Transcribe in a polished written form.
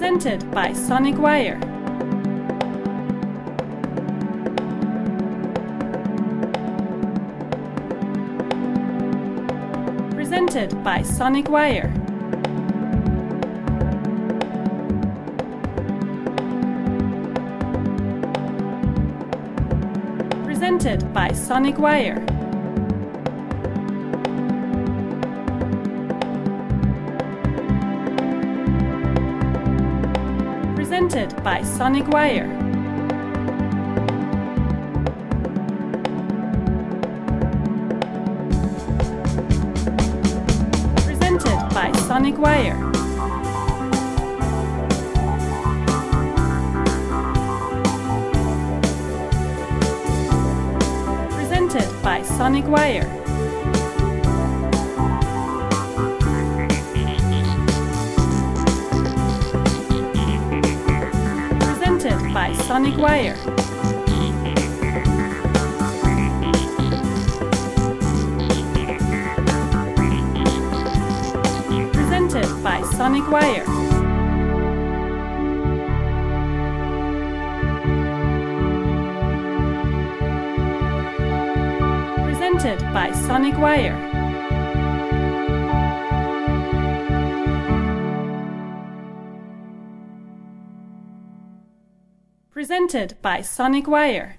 Presented by Sonic Wire. Presented by Sonic Wire. Presented by Sonic Wire. Presented by Sonic Wire. Presented by Sonic Wire. Presented by Sonic Wire. Presented by Sonic Wire. Presented by Sonic Wire. Presented by Sonic Wire. Presented by Sonic Wire.